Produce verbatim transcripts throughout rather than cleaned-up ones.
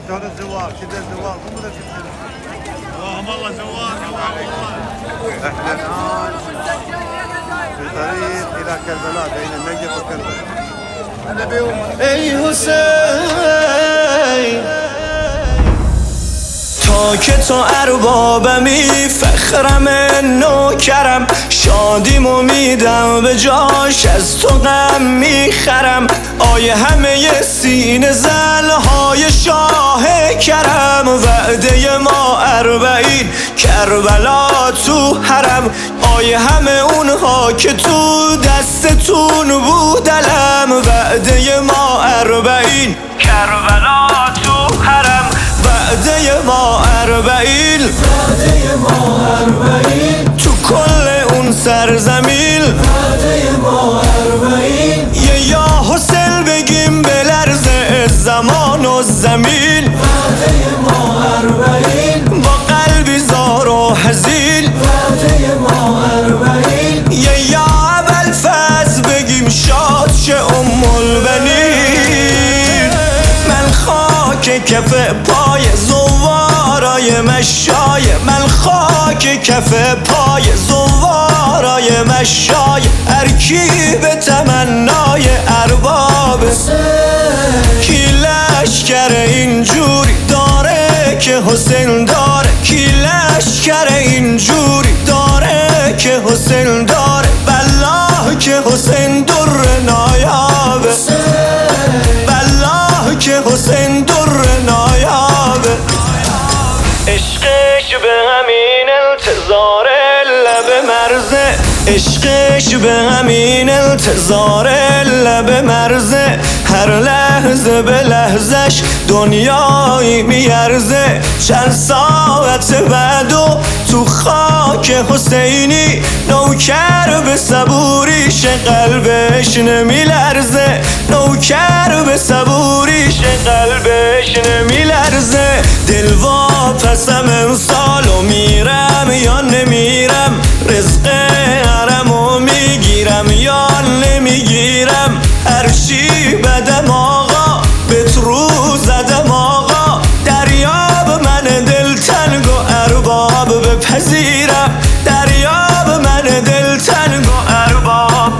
شلون الزواج؟ كذا الزواج مو ولا في اللهم الله زواج احنا الان في طريق الى كربلاء بين النجف وكربلاء. ای حسین تا که تو اربابمی فخرم نوکرم شادیمو میدم به جاش از تو غم میخرم آیه همه سینه زلهای شاه کرم وعده ما اربعین کربلا تو حرم آیه همه اونها که تو دستتون بودلم وعده ما اربعین کربلا تو حرم وعده ما اربعین وعده ما اربعین تو کل اون سرزمین وعده ما اربعین یه یا حسین بگیم بلرزه زمان و زمین وعده ما اربعین با قلبی زار و حزین وعده ما اربعین یه یا ابوالفضل بگیم شاد شه ام البنین من خاک کف پای زوارای مشای من خاک کف پای زوارای مشای ارکی به تمنای ارباب کی لشکر اینجوری داره که حسین داره کی لشکر اینجوری داره که حسین داره والله که حسین در نایابه والله که حسین در نایابه عشقش به همین انتظار لب مرزه عشقش به همین انتظار لب مرزه هر لحظه به لحظش دنیایی میارزه چند ساعت بعدو تو خاک حسینی نوکر به صبوریش قلبش نمیلرزه نوکر به صبوریش قلبش نمیلرزه دل واپسم امسالو میرم یا نمیرم رزق حرمو میگیرم یا نمیگیرم هرچی بدم آقا بهت رو زدم آقا دریاب من دلتنگ و ارباب بپذیرم دریاب من دلتنگ و ارباب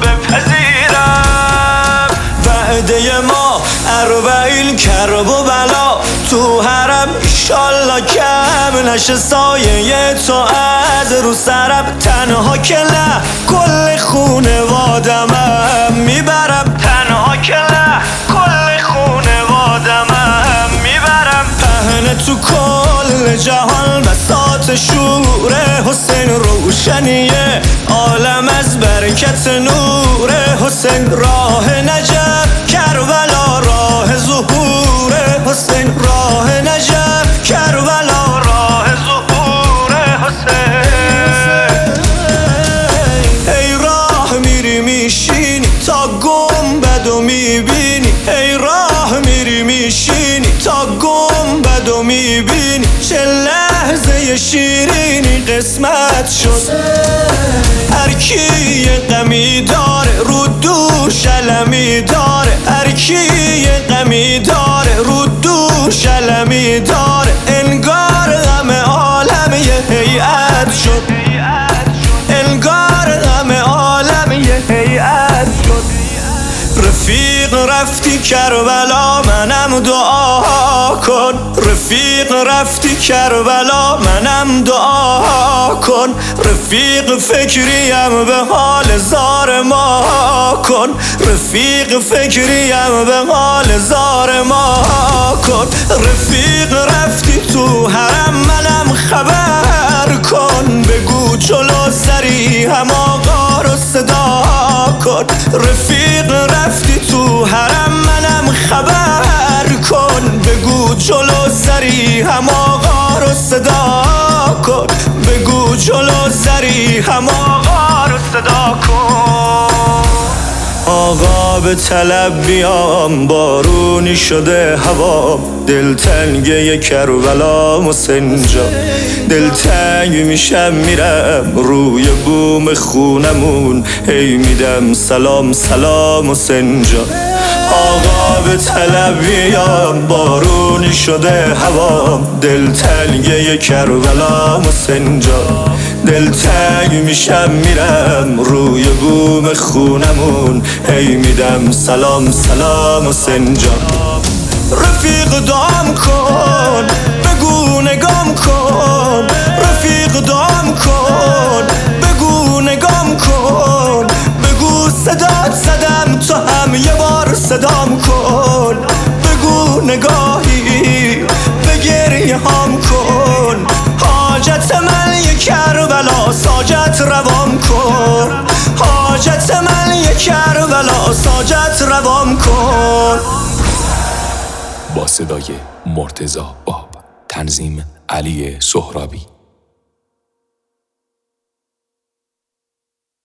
بپذیرم وعده ما اربعین کرب و بلا تو حرم ایشالله کم نشه سایه تو از رو سرم تنها که نه کل خونوادمم میبرم تنها که نه کل خونوادمم میبرم پهن تو کل جهان بساط شور حسین روشنیه عالم از برکت نور حسین راه نجف کربلا راه ظهور حسین راه نجف کربلا راه ظهور حسین ای راه میری میشینی تا گنبدو میبینی ای راه میری میشینی تا گنبدو میبینی چه لحظه شیرینی قسمت شد هر کی یه غمی داره رو دوش علمی داره هر کی یه غمی داره رو دوش علمی داره انگار غم عالم یه هیئت شد انگار غم عالم یه هیئت شد رفیق رفتی کربلا منم دعا کن رفیق رفتی کربلا منم دعا کن رفیق فکریم به حال زار ما کن رفیق فکریم به حال زار ما کن رفیق رفتی تو حرم منم خبر کن بگو جلو سری هم آقا رو صدا کن رفیق رفتی تو حرم منم خبر کن بگو جلو سری هم آقا رو صدا کن بگو جلو سری هم آقا رو صدا کن آقا به طلب بیام بارونی شده هوا دلتنگه کربلا حسین جان دلتنگ میشم میرم روی بوم خونمون هی میدم سلام سلام حسین جان آقا به طلبیام، بارونی شده هوام، دلتنگه کربلام حسین جان. دلتنگ میشم میرم روی بوم خونمون، هی میدم سلام سلام حسین جان. رفیق دام کن بگو نگام کن، رفیق دام کن بگو نگام کن، بگو صدات زدم تو هم یه بار صدام کن، بگو نگاهی به گریه هم کن، حاجت من یه کربلا ساجت روام کن، حاجت من یه کربلا ساجت روام کن. با صدای مرتضی باب، تنظیم علی سهرابی.